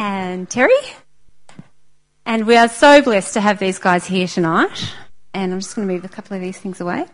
and Terry. And we are so blessed to have these guys here tonight. And I'm just going to move a couple of these things away.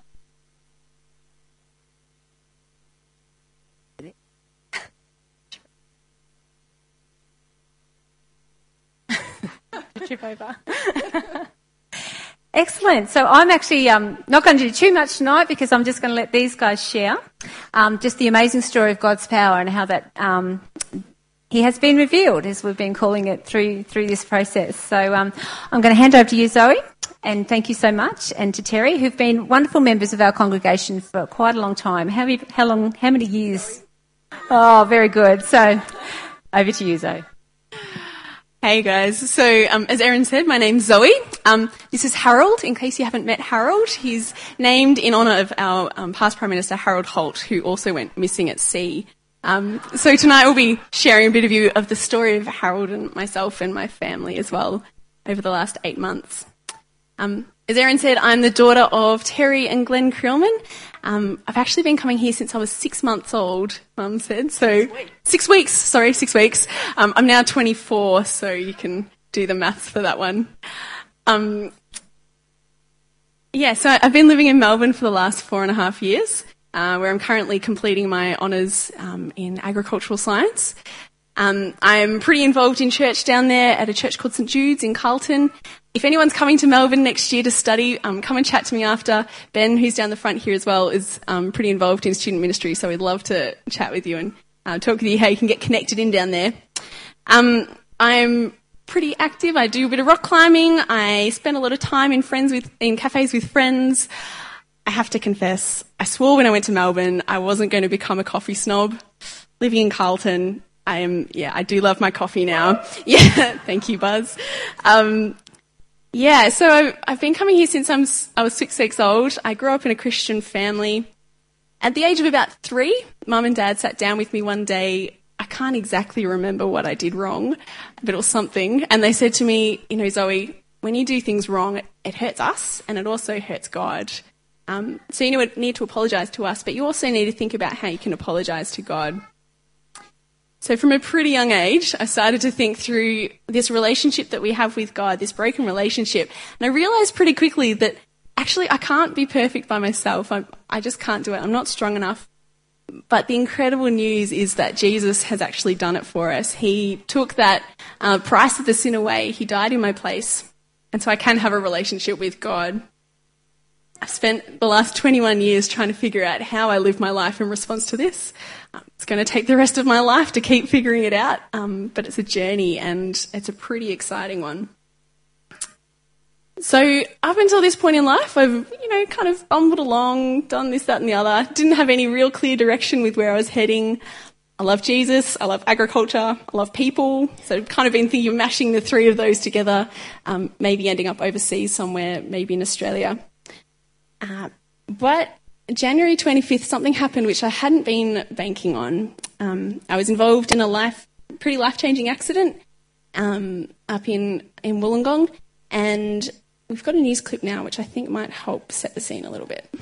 Trip over. Excellent. So I'm actually not going to do too much tonight because I'm just going to let these guys share just the amazing story of God's power and how that He has been revealed, as we've been calling it through this process. So I'm going to hand over to you, Zoe, and thank you so much, and to Terry, who've been wonderful members of our congregation for quite a long time. How many years? Oh, very good. So over to you, Zoe. Hey guys, so as Erin said, my name's Zoe. This is Harold, in case you haven't met Harold. He's named in honour of our past Prime Minister Harold Holt, who also went missing at sea. So tonight we'll be sharing a bit of the story of Harold and myself and my family as well over the last 8 months. As Erin said, I'm the daughter of Terry and Glenn Creelman. I've actually been coming here since I was 6 months old, Mum said. So 6 weeks. Sorry, 6 weeks. I'm now 24, so you can do the maths for that one. So I've been living in Melbourne for the last 4.5 years, where I'm currently completing my honours in agricultural science. I'm pretty involved in church down there at a church called St Jude's in Carlton. If anyone's coming to Melbourne next year to study, come and chat to me after. Ben, who's down the front here as well, is pretty involved in student ministry, so we'd love to chat with you and talk with you how you can get connected in down there. I'm pretty active. I do a bit of rock climbing. I spend a lot of time in cafes with friends. I have to confess, I swore when I went to Melbourne I wasn't going to become a coffee snob. Living in Carlton, I do love my coffee now. Yeah, thank you, Buzz. So I've been coming here since I was 6 weeks old. I grew up in a Christian family. At the age of about 3, Mum and Dad sat down with me one day. I can't exactly remember what I did wrong, but it was something. And they said to me, Zoe, when you do things wrong, it hurts us and it also hurts God. So you need to apologise to us, but you also need to think about how you can apologise to God. So from a pretty young age, I started to think through this relationship that we have with God, this broken relationship. And I realised pretty quickly that actually I can't be perfect by myself. I just can't do it. I'm not strong enough. But the incredible news is that Jesus has actually done it for us. He took that price of the sin away. He died in my place. And so I can have a relationship with God. I've spent the last 21 years trying to figure out how I live my life in response to this. It's going to take the rest of my life to keep figuring it out, but it's a journey and it's a pretty exciting one. So up until this point in life, I've, kind of bumbled along, done this, that and the other. Didn't have any real clear direction with where I was heading. I love Jesus, I love agriculture, I love people. So I've kind of been thinking of mashing the three of those together, maybe ending up overseas somewhere, maybe in Australia. But January 25th, something happened which I hadn't been banking on. I was involved in a pretty life-changing accident up in Wollongong, and we've got a news clip now which I think might help set the scene a little bit.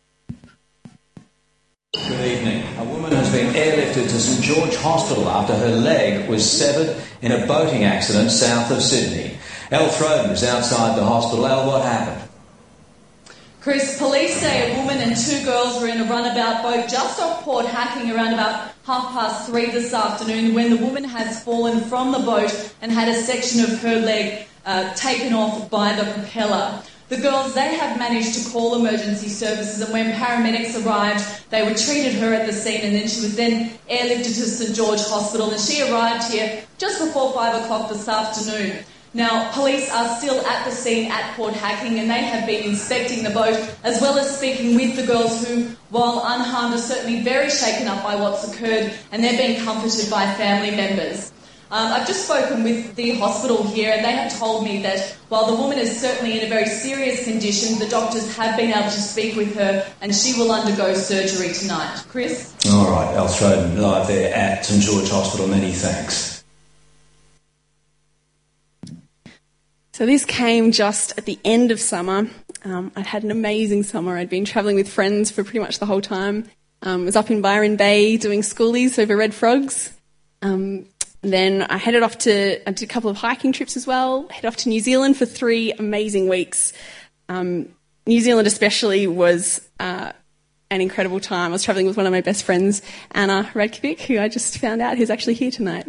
Good evening. A woman has been airlifted to St George Hospital after her leg was severed in a boating accident south of Sydney. Elle Throden is outside the hospital. Elle, what happened? Chris, police say a woman and 2 girls were in a runabout boat just off Port Hacking around about 3:30 this afternoon when the woman has fallen from the boat and had a section of her leg taken off by the propeller. The girls, they have managed to call emergency services, and when paramedics arrived, they treated her at the scene, and then she was then airlifted to St George Hospital, and she arrived here just before 5 o'clock this afternoon. Now, police are still at the scene at Port Hacking, and they have been inspecting the boat as well as speaking with the girls who, while unharmed, are certainly very shaken up by what's occurred, and they're being comforted by family members. I've just spoken with the hospital here, and they have told me that while the woman is certainly in a very serious condition, the doctors have been able to speak with her, and she will undergo surgery tonight. Chris? All right, Elle Throden, live there at St George Hospital. Many thanks. So this came just at the end of summer. I'd had an amazing summer. I'd been travelling with friends for pretty much the whole time. Was up in Byron Bay doing schoolies over red frogs. Then I headed off I did a couple of hiking trips as well, headed off to New Zealand for 3 amazing weeks. New Zealand especially was an incredible time. I was travelling with one of my best friends, Anna Radkovic, who I just found out who's actually here tonight.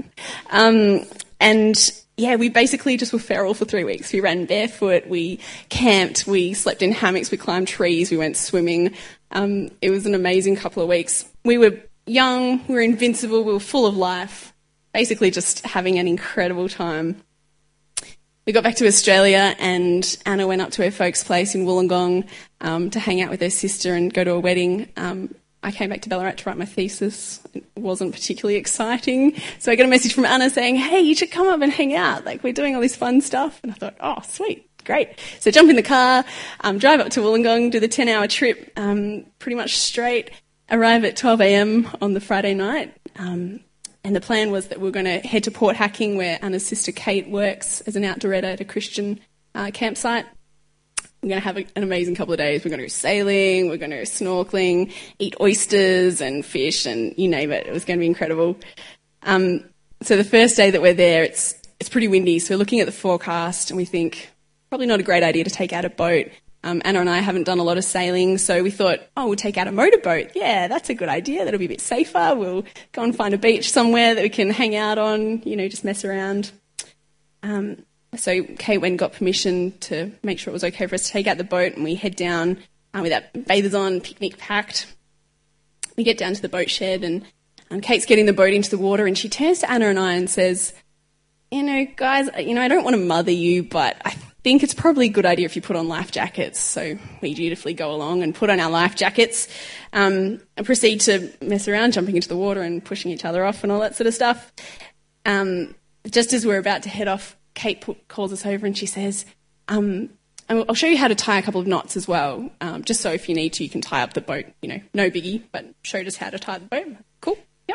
We basically just were feral for 3 weeks. We ran barefoot, we camped, we slept in hammocks, we climbed trees, we went swimming. It was an amazing couple of weeks. We were young, we were invincible, we were full of life, basically just having an incredible time. We got back to Australia and Anna went up to her folks' place in Wollongong to hang out with her sister and go to a wedding. I came back to Ballarat to write my thesis. It wasn't particularly exciting. So I got a message from Anna saying, hey, you should come up and hang out. Like, we're doing all this fun stuff. And I thought, oh, sweet, great. So jump in the car, drive up to Wollongong, do the 10-hour trip pretty much straight, arrive at 12 a.m. on the Friday night. And the plan was that we were going to head to Port Hacking, where Anna's sister Kate works as an outdoorer at a Christian campsite. We're going to have an amazing couple of days. We're going to go sailing, we're going to go snorkeling, eat oysters and fish and you name it. It was going to be incredible. So the first day that we're there, it's pretty windy. So we're looking at the forecast and we think, probably not a great idea to take out a boat. Anna and I haven't done a lot of sailing, so we thought, we'll take out a motorboat. Yeah, that's a good idea. That'll be a bit safer. We'll go and find a beach somewhere that we can hang out on, just mess around. So Kate went and got permission to make sure it was okay for us to take out the boat, and we head down with our bathers on, picnic packed. We get down to the boat shed, and Kate's getting the boat into the water, and she turns to Anna and I and says, guys, I don't want to mother you, but I think it's probably a good idea if you put on life jackets. So we dutifully go along and put on our life jackets and proceed to mess around, jumping into the water and pushing each other off and all that sort of stuff. Just as we're about to head off, Kate calls us over and she says, I'll show you how to tie a couple of knots as well, just so if you need to, you can tie up the boat. No biggie, but showed us how to tie the boat. Cool, yep.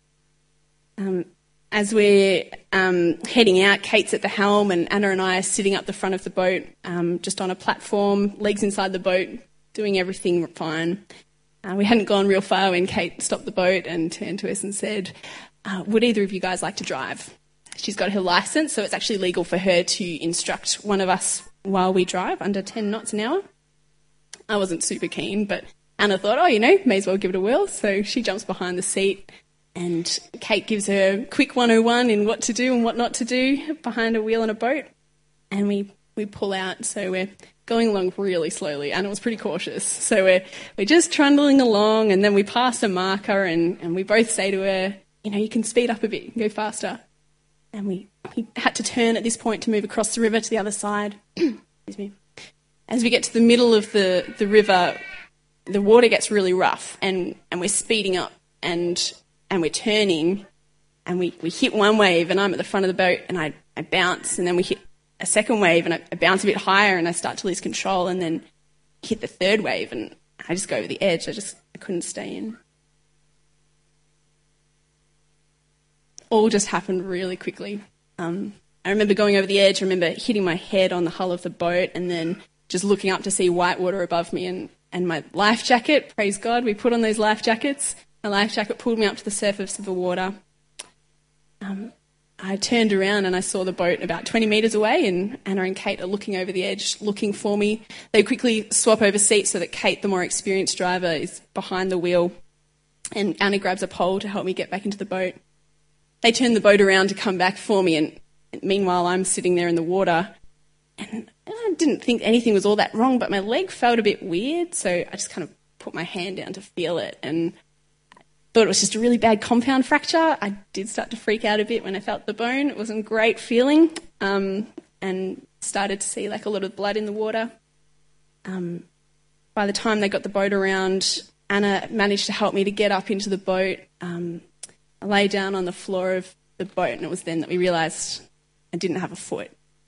As we're heading out, Kate's at the helm and Anna and I are sitting up the front of the boat, just on a platform, legs inside the boat, doing everything fine. We hadn't gone real far when Kate stopped the boat and turned to us and said, would either of you guys like to drive? She's got her licence, so it's actually legal for her to instruct one of us while we drive under 10 knots an hour. I wasn't super keen, but Anna thought, may as well give it a whirl. So she jumps behind the seat and Kate gives her a quick 101 in what to do and what not to do behind a wheel on a boat. And we pull out, so we're going along really slowly. Anna was pretty cautious. So we're just trundling along, and then we pass a marker and we both say to her, you can speed up a bit, you can go faster. And we had to turn at this point to move across the river to the other side. Excuse me. As we get to the middle of the river, the water gets really rough and we're speeding up and we're turning and we hit one wave and I'm at the front of the boat and I bounce, and then we hit a second wave and I bounce a bit higher and I start to lose control, and then hit the third wave and I just go over the edge. I couldn't stay in. All just happened really quickly. I remember going over the edge, I remember hitting my head on the hull of the boat and then just looking up to see white water above me and my life jacket. Praise God, we put on those life jackets. My life jacket pulled me up to the surface of the water. I turned around and I saw the boat about 20 metres away, and Anna and Kate are looking over the edge, looking for me. They quickly swap over seats so that Kate, the more experienced driver, is behind the wheel, and Anna grabs a pole to help me get back into the boat. They turn the boat around to come back for me, and meanwhile I'm sitting there in the water, and I didn't think anything was all that wrong, but my leg felt a bit weird, so I just kind of put my hand down to feel it, and thought it was just a really bad compound fracture. I did start to freak out a bit when I felt the bone. It wasn't a great feeling, and started to see like a lot of blood in the water. By the time they got the boat around, Anna managed to help me to get up into the boat. I lay down on the floor of the boat, and it was then that we realised I didn't have a foot.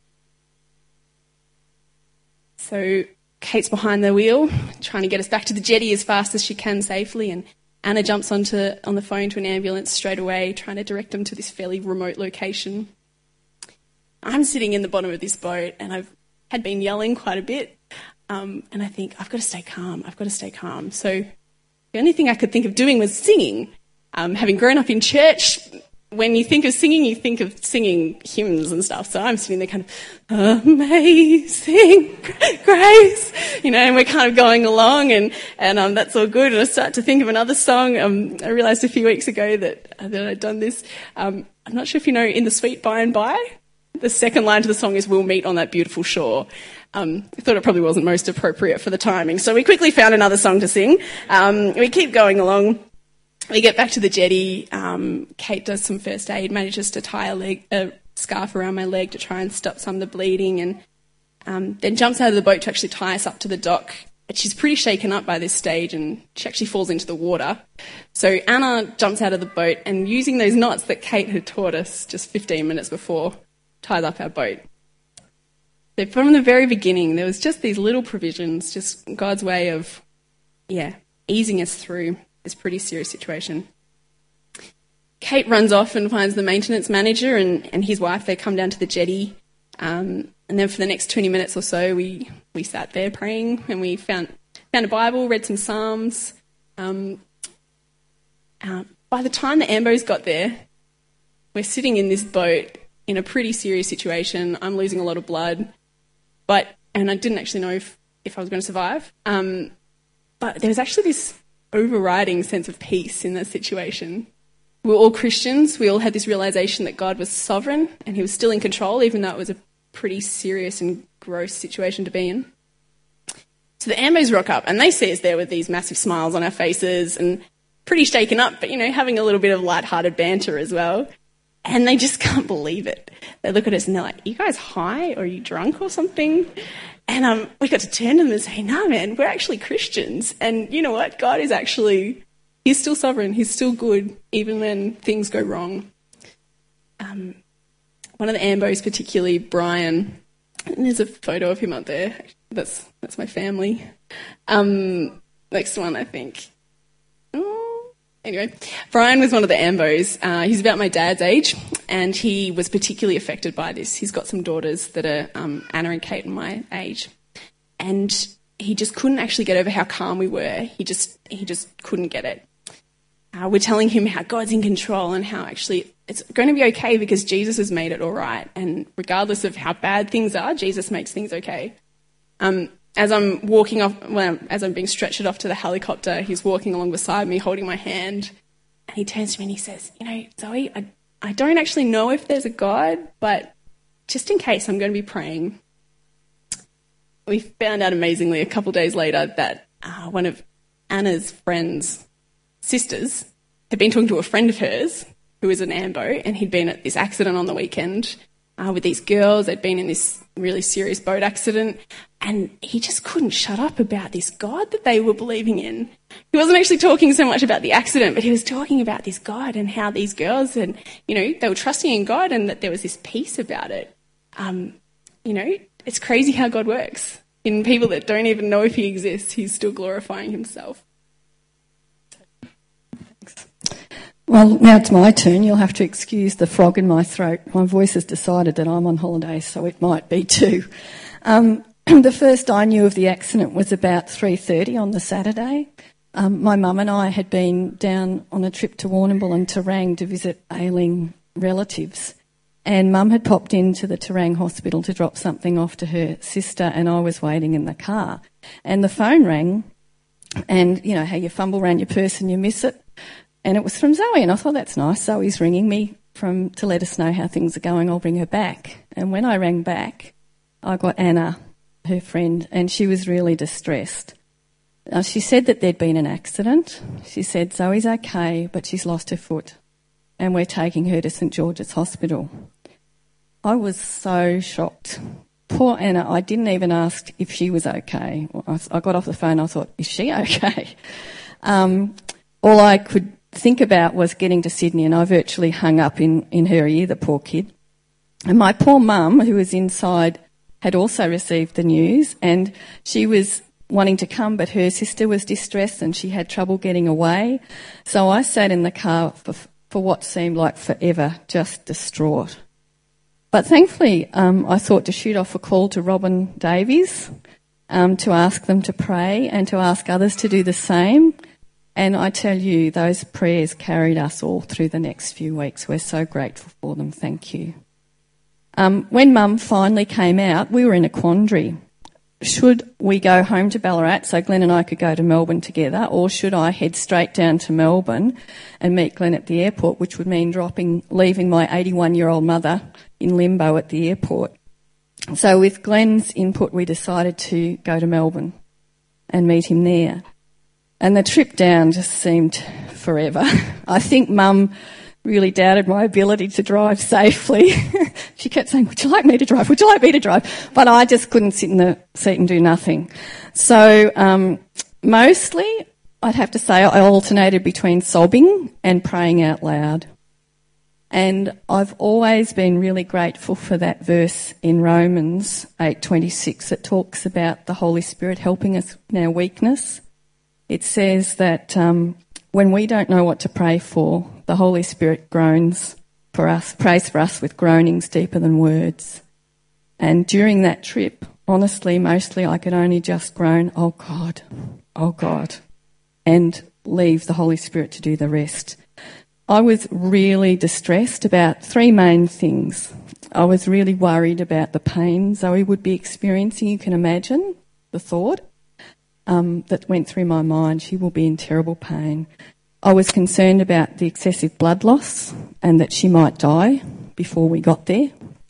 So Kate's behind the wheel, trying to get us back to the jetty as fast as she can safely, and Anna jumps on the phone to an ambulance straight away, trying to direct them to this fairly remote location. I'm sitting in the bottom of this boat, and I had been yelling quite a bit, and I think, I've got to stay calm. So the only thing I could think of doing was singing. Having grown up in church, when you think of singing hymns and stuff. So I'm sitting there kind of, amazing grace, and we're kind of going along and that's all good. And I start to think of another song. I realised a few weeks ago that I'd done this. I'm not sure if you know In the Sweet By and By. The second line to the song is We'll Meet on That Beautiful Shore. I thought it probably wasn't most appropriate for the timing. So we quickly found another song to sing. We keep going along. We get back to the jetty. Kate does some first aid, manages to tie a scarf around my leg to try and stop some of the bleeding, and then jumps out of the boat to actually tie us up to the dock. But she's pretty shaken up by this stage, and she actually falls into the water. So Anna jumps out of the boat and, using those knots that Kate had taught us just 15 minutes before, ties up our boat. So from the very beginning, there was just these little provisions, just God's way of, easing us through this pretty serious situation. Kate runs off and finds the maintenance manager and his wife. They come down to the jetty. And then for the next 20 minutes or so, we sat there praying, and we found a Bible, read some Psalms. By the time the Ambos got there, we're sitting in this boat in a pretty serious situation. I'm losing a lot of blood, and I didn't actually know if I was going to survive. But there was actually this overriding sense of peace in that situation. We were all Christians. We all had this realisation that God was sovereign and he was still in control, even though it was a pretty serious and gross situation to be in. So the Ambos rock up and they see us there with these massive smiles on our faces and pretty shaken up, but, having a little bit of light-hearted banter as well. And they just can't believe it. They look at us and they're like, "Are you guys high or are you drunk or something?" And we got to turn to them and say, "No, man, we're actually Christians. And you know what? God is he's still sovereign. He's still good, even when things go wrong." One of the Ambos, particularly Brian, and there's a photo of him up there. That's my family. Next one, I think. Anyway, Brian was one of the Ambos. He's about my dad's age, and he was particularly affected by this. He's got some daughters that are Anna and Kate and my age, and he just couldn't actually get over how calm we were. He just couldn't get it. We're telling him how God's in control and how actually it's going to be okay because Jesus has made it all right, and regardless of how bad things are, Jesus makes things okay. As I'm walking off, as I'm being stretchered off to the helicopter, he's walking along beside me, holding my hand, and he turns to me and he says, "Zoe, I don't actually know if there's a God, but just in case, I'm going to be praying." We found out amazingly a couple of days later that one of Anna's friend's sisters had been talking to a friend of hers who was an Ambo, and he'd been at this accident on the weekend with these girls. They'd been in this really serious boat accident, and he just couldn't shut up about this God that they were believing in. He wasn't actually talking so much about the accident, but he was talking about this God and how these girls had, they were trusting in God and that there was this peace about it. It's crazy how God works. In people that don't even know if he exists, he's still glorifying himself. Well, now it's my turn. You'll have to excuse the frog in my throat. My voice has decided that I'm on holiday, so it might be too. The first I knew of the accident was about 3:30 on the Saturday. My mum and I had been down on a trip to Warrnambool and Terang to visit ailing relatives. And Mum had popped into the Terang hospital to drop something off to her sister, and I was waiting in the car. And the phone rang, and you know how you fumble around your purse and you miss it. And it was from Zoe, and I thought, that's nice. Zoe's ringing me to let us know how things are going. I'll bring her back. And when I rang back, I got Anna, her friend, and she was really distressed. She said that there'd been an accident. She said Zoe's okay, but she's lost her foot, and we're taking her to St George's Hospital. I was so shocked. Poor Anna, I didn't even ask if she was okay. I got off the phone, I thought, is she okay? All I could think about was getting to Sydney, and I virtually hung up in her ear, the poor kid. And my poor mum, who was inside, had also received the news, and she was wanting to come, but her sister was distressed and she had trouble getting away. So I sat in the car for what seemed like forever, just distraught. But thankfully, I thought to shoot off a call to Robin Davies to ask them to pray and to ask others to do the same. And I tell you, those prayers carried us all through the next few weeks. We're so grateful for them. Thank you. When Mum finally came out, we were in a quandary. Should we go home to Ballarat so Glenn and I could go to Melbourne together, or should I head straight down to Melbourne and meet Glenn at the airport, which would mean leaving my 81-year-old mother in limbo at the airport? So with Glenn's input, we decided to go to Melbourne and meet him there. And the trip down just seemed forever. I think Mum really doubted my ability to drive safely. She kept saying, would you like me to drive? Would you like me to drive? But I just couldn't sit in the seat and do nothing. So mostly, I'd have to say, I alternated between sobbing and praying out loud. And I've always been really grateful for that verse in Romans 8:26 that talks about the Holy Spirit helping us in our weakness. It says that when we don't know what to pray for, the Holy Spirit prays for us with groanings deeper than words. And during that trip, honestly, mostly I could only just groan, oh God, and leave the Holy Spirit to do the rest. I was really distressed about three main things. I was really worried about the pain Zoe would be experiencing. You can imagine the thought that went through my mind. She will be in terrible pain. I was concerned about the excessive blood loss and that she might die before we got there.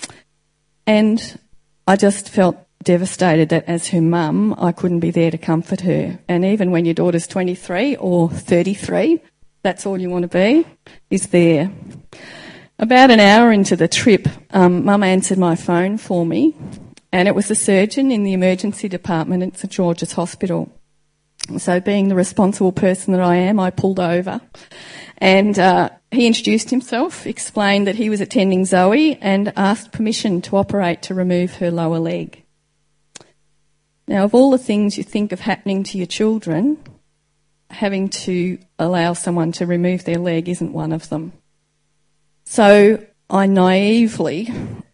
And I just felt devastated that as her mum, I couldn't be there to comfort her. And even when your daughter's 23 or 33, that's all you want to be, is there. About an hour into the trip, Mum answered my phone for me, and it was the surgeon in the emergency department at St George's Hospital. So being the responsible person that I am, I pulled over, and he introduced himself, explained that he was attending Zoe, and asked permission to operate to remove her lower leg. Now, of all the things you think of happening to your children, having to allow someone to remove their leg isn't one of them. So I naively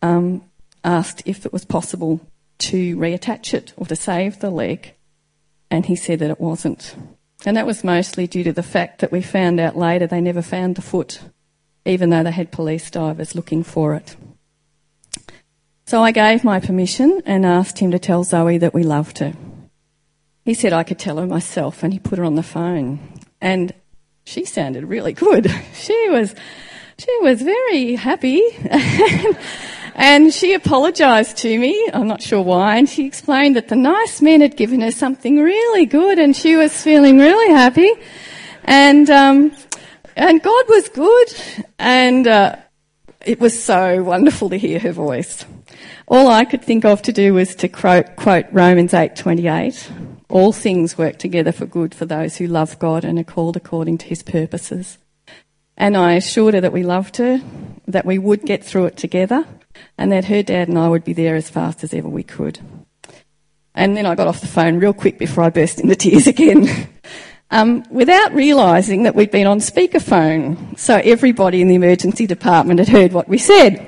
asked if it was possible to reattach it or to save the leg, and he said that it wasn't. And that was mostly due to the fact that we found out later they never found the foot, even though they had police divers looking for it. So I gave my permission and asked him to tell Zoe that we loved her. He said I could tell her myself, and he put her on the phone. And she sounded really good. She was very happy. And she apologised to me, I'm not sure why, and she explained that the nice men had given her something really good and she was feeling really happy. And God was good, and it was so wonderful to hear her voice. All I could think of to do was to quote Romans 8:28. All things work together for good for those who love God and are called according to his purposes. And I assured her that we loved her, that we would get through it together, and that her dad and I would be there as fast as ever we could. And then I got off the phone real quick before I burst into tears again, without realising that we'd been on speakerphone, so everybody in the emergency department had heard what we said.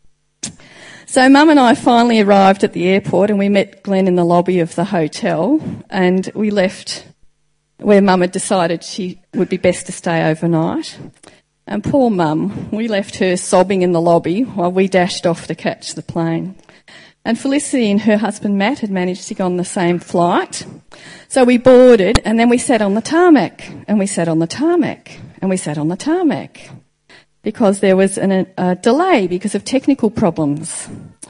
So Mum and I finally arrived at the airport, and we met Glenn in the lobby of the hotel, and we left where Mum had decided she would be best to stay overnight. And poor Mum, we left her sobbing in the lobby while we dashed off to catch the plane. And Felicity and her husband Matt had managed to go on the same flight. So we boarded, and then we sat on the tarmac, and we sat on the tarmac, and we sat on the tarmac, because there was a delay because of technical problems.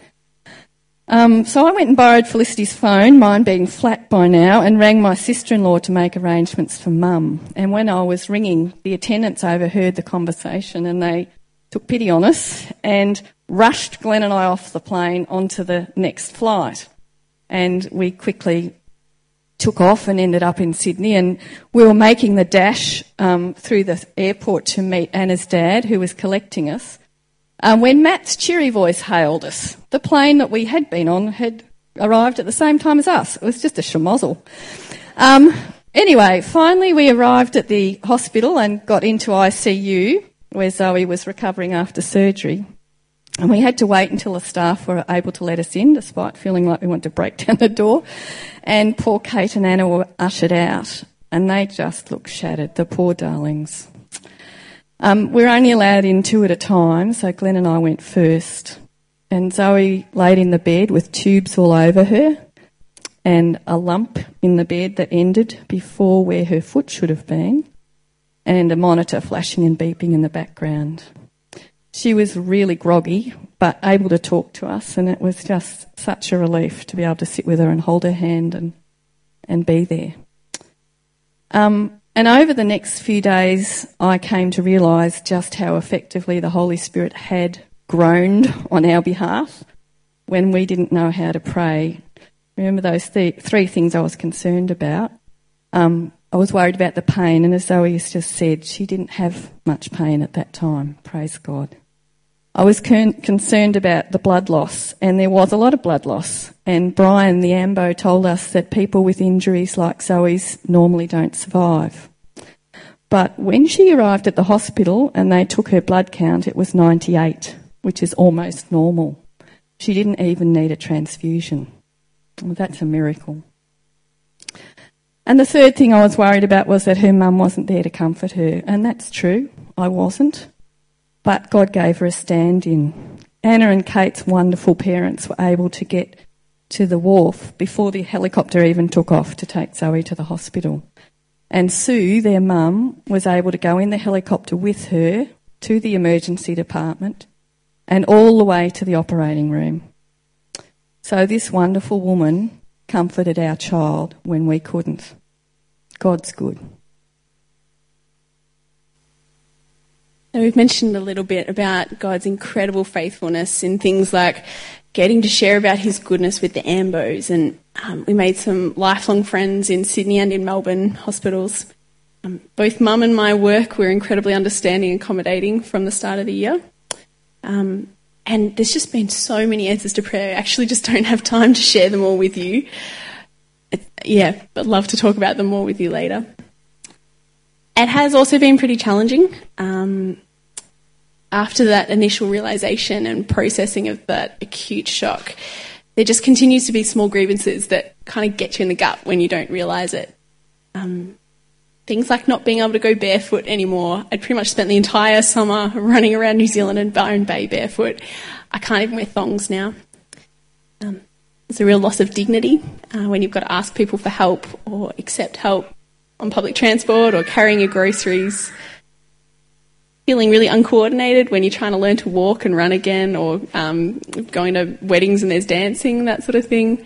So I went and borrowed Felicity's phone, mine being flat by now, and rang my sister-in-law to make arrangements for Mum. And when I was ringing, the attendants overheard the conversation, and they took pity on us and rushed Glenn and I off the plane onto the next flight. And we quickly took off and ended up in Sydney, and we were making the dash through the airport to meet Anna's dad, who was collecting us, when Matt's cheery voice hailed us. The plane that we had been on had arrived at the same time as us. It was just a schmozzle. Anyway, finally we arrived at the hospital and got into ICU, where Zoe was recovering after surgery. And we had to wait until the staff were able to let us in, despite feeling like we wanted to break down the door. And poor Kate and Anna were ushered out. and they just looked shattered, the poor darlings. We're only allowed in 2 at a time, so Glenn and I went first. And Zoe laid in the bed with tubes all over her and a lump in the bed that ended before where her foot should have been, and a monitor flashing and beeping in the background. She was really groggy, but able to talk to us, and it was just such a relief to be able to sit with her and hold her hand and be there. And over the next few days, I came to realise just how effectively the Holy Spirit had groaned on our behalf when we didn't know how to pray. Remember those 3 things I was concerned about? I was worried about the pain, and as Zoe has just said, she didn't have much pain at that time, praise God. I was concerned about the blood loss, and there was a lot of blood loss. And Brian, the AMBO, told us that people with injuries like Zoe's normally don't survive. But when she arrived at the hospital and they took her blood count, it was 98, which is almost normal. She didn't even need a transfusion. Well, that's a miracle. And the third thing I was worried about was that her mum wasn't there to comfort her. And that's true, I wasn't. But God gave her a stand-in. Anna and Kate's wonderful parents were able to get to the wharf before the helicopter even took off to take Zoe to the hospital. And Sue, their mum, was able to go in the helicopter with her to the emergency department and all the way to the operating room. So this wonderful woman comforted our child when we couldn't. God's good. So we've mentioned a little bit about God's incredible faithfulness in things like getting to share about his goodness with the AMBOs, and we made some lifelong friends in Sydney and in Melbourne hospitals. Both Mum and my work were incredibly understanding and accommodating from the start of the year. And there's just been so many answers to prayer. I actually just don't have time to share them all with you. But love to talk about them more with you later. It has also been pretty challenging. After that initial realisation and processing of that acute shock, there just continues to be small grievances that kind of get you in the gut when you don't realise it. Things like not being able to go barefoot anymore. I'd pretty much spent the entire summer running around New Zealand and Byron Bay barefoot. I can't even wear thongs now. It's a real loss of dignity when you've got to ask people for help or accept help on public transport or carrying your groceries. Feeling really uncoordinated when you're trying to learn to walk and run again, or going to weddings and there's dancing, that sort of thing.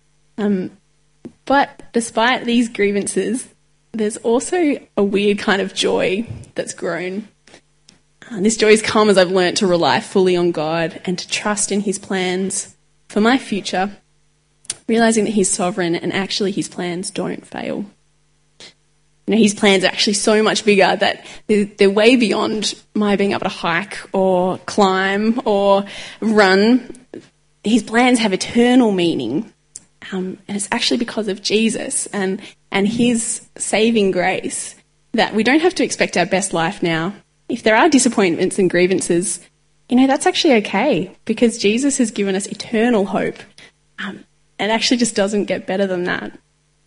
But despite these grievances, there's also a weird kind of joy that's grown. This joy has come as I've learnt to rely fully on God and to trust in his plans for my future, realising that he's sovereign and actually his plans don't fail. His plans are actually so much bigger that they're way beyond my being able to hike or climb or run. His plans have eternal meaning, and it's actually because of Jesus and his saving grace that we don't have to expect our best life now. If there are disappointments and grievances, that's actually okay, because Jesus has given us eternal hope. It actually just doesn't get better than that.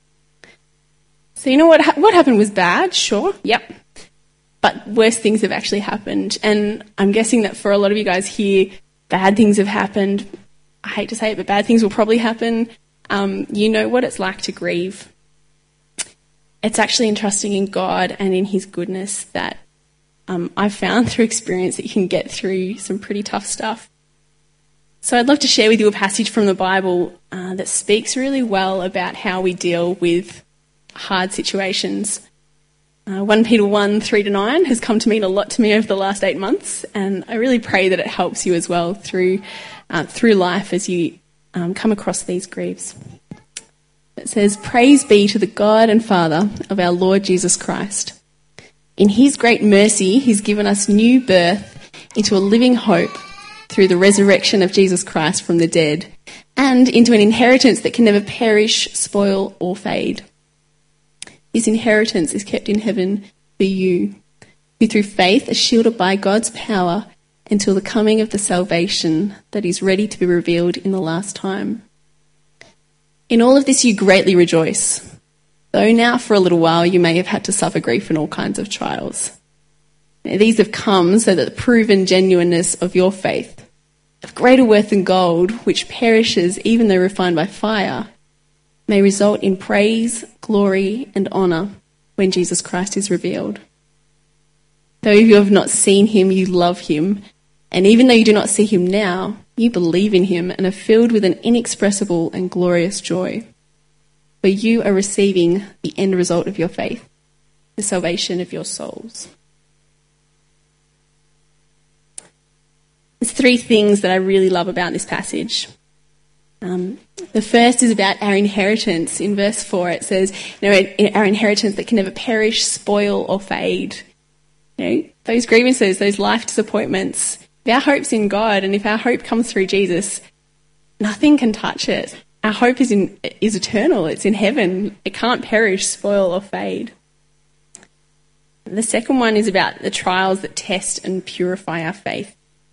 So what happened was bad, sure, yep. But worse things have actually happened. And I'm guessing that for a lot of you guys here, bad things have happened. I hate to say it, but bad things will probably happen. You know what it's like to grieve. It's actually in trusting in God and in his goodness that I've found through experience that you can get through some pretty tough stuff. So I'd love to share with you a passage from the Bible that speaks really well about how we deal with hard situations. 1 Peter 1, 3-9 has come to mean a lot to me over the last 8 months, and I really pray that it helps you as well through life as you come across these griefs. It says, "Praise be to the God and Father of our Lord Jesus Christ. In his great mercy, he's given us new birth into a living hope through the resurrection of Jesus Christ from the dead, and into an inheritance that can never perish, spoil, or fade. This inheritance is kept in heaven for you, who through faith are shielded by God's power until the coming of the salvation that is ready to be revealed in the last time. In all of this you greatly rejoice, though now for a little while you may have had to suffer grief in all kinds of trials. Now, these have come so that the proven genuineness of your faith, of greater worth than gold, which perishes even though refined by fire, may result in praise, glory, and honour when Jesus Christ is revealed. Though you have not seen him, you love him, and even though you do not see him now, you believe in him and are filled with an inexpressible and glorious joy. For you are receiving the end result of your faith, the salvation of your souls. There's three things that I really love about this passage. The first is about our inheritance. In verse 4 it says, our inheritance that can never perish, spoil or fade. Those grievances, those life disappointments, if our hope's in God and if our hope comes through Jesus, nothing can touch it. Our hope is eternal. It's in heaven. It can't perish, spoil or fade. The second one is about the trials that test and purify our faith.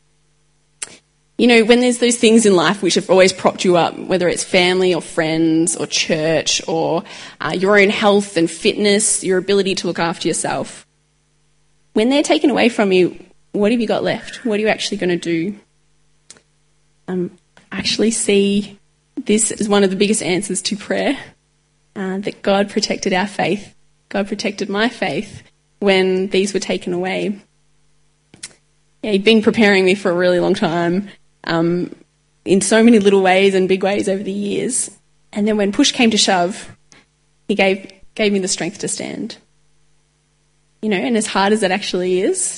When there's those things in life which have always propped you up, whether it's family or friends or church or your own health and fitness, your ability to look after yourself, when they're taken away from you, what have you got left? What are you actually going to do? I actually see this as one of the biggest answers to prayer, that God protected our faith. God protected my faith when these were taken away. He'd been preparing me for a really long time, in so many little ways and big ways over the years. And then when push came to shove, he gave me the strength to stand. And as hard as that actually is,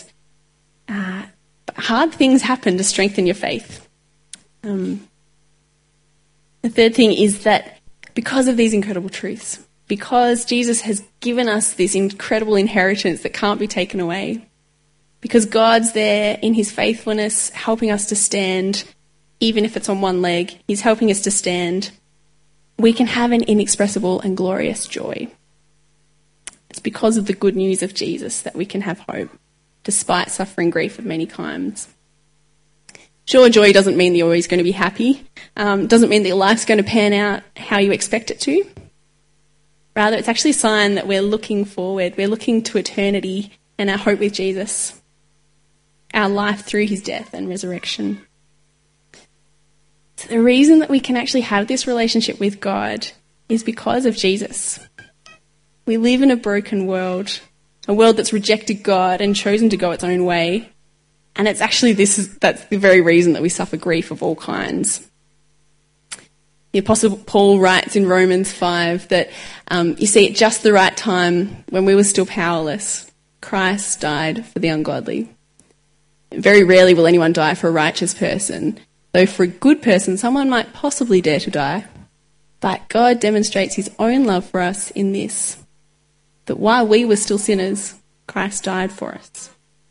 hard things happen to strengthen your faith. The third thing is that because of these incredible truths, because Jesus has given us this incredible inheritance that can't be taken away, because God's there in his faithfulness helping us to stand, even if it's on one leg, he's helping us to stand, we can have an inexpressible and glorious joy. It's because of the good news of Jesus that we can have hope, despite suffering grief of many kinds. Sure, joy doesn't mean that you're always going to be happy, doesn't mean that your life's going to pan out how you expect it to. Rather, it's actually a sign that we're looking forward, we're looking to eternity and our hope with Jesus, our life through his death and resurrection. So the reason that we can actually have this relationship with God is because of Jesus. We live in a broken world, a world that's rejected God and chosen to go its own way. And it's actually that's the very reason that we suffer grief of all kinds. The Apostle Paul writes in Romans 5 that you see, at just the right time, when we were still powerless, Christ died for the ungodly. Very rarely will anyone die for a righteous person, though for a good person someone might possibly dare to die. But God demonstrates his own love for us in this, that while we were still sinners, Christ died for us.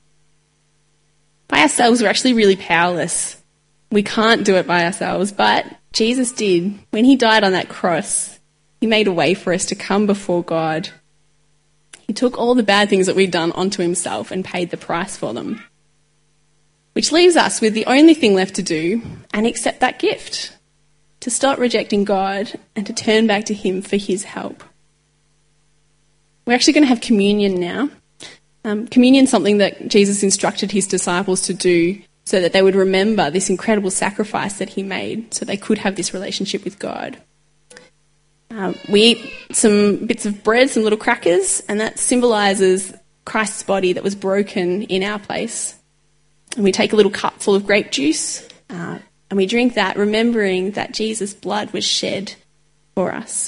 By ourselves, we're actually really powerless. We can't do it by ourselves, but Jesus did. When he died on that cross, he made a way for us to come before God. He took all the bad things that we'd done onto himself and paid the price for them. Which leaves us with the only thing left to do and accept that gift, to stop rejecting God and to turn back to him for his help. We're actually going to have communion now. Communion is something that Jesus instructed his disciples to do so that they would remember this incredible sacrifice that he made so they could have this relationship with God. We eat some bits of bread, some little crackers, and that symbolises Christ's body that was broken in our place. And we take a little cup full of grape juice and we drink that, remembering that Jesus' blood was shed for us.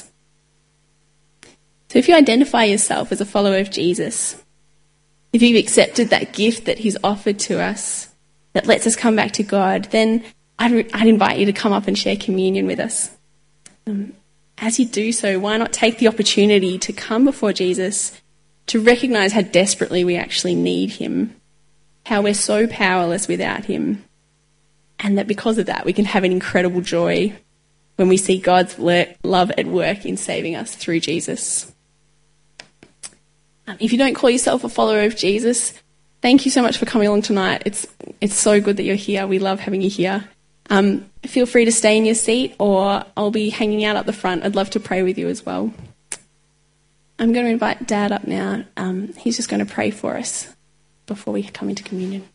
So if you identify yourself as a follower of Jesus, if you've accepted that gift that he's offered to us, that lets us come back to God, then I'd invite you to come up and share communion with us. As you do so, why not take the opportunity to come before Jesus, to recognise how desperately we actually need him, how we're so powerless without him, and that because of that we can have an incredible joy when we see God's love at work in saving us through Jesus. If you don't call yourself a follower of Jesus, thank you so much for coming along tonight. It's so good that you're here. We love having you here. Feel free to stay in your seat, or I'll be hanging out at the front. I'd love to pray with you as well. I'm going to invite Dad up now. He's just going to pray for us before we come into communion.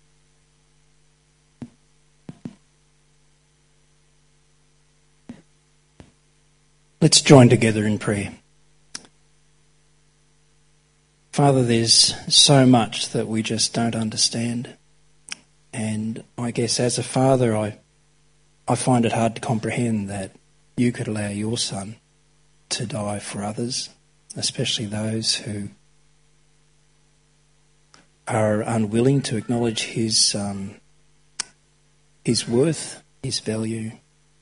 Let's join together in prayer. Father, there's so much that we just don't understand. And I guess as a father, I find it hard to comprehend that you could allow your son to die for others, especially those who are unwilling to acknowledge his worth, his value.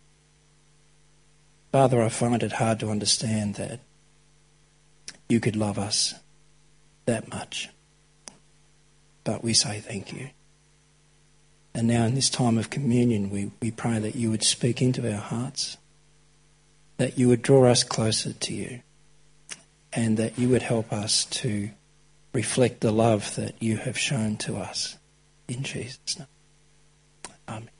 Father, I find it hard to understand that you could love us that much. But we say thank you. And now in this time of communion, we pray that you would speak into our hearts, that you would draw us closer to you, and that you would help us to reflect the love that you have shown to us. In Jesus' name. Amen.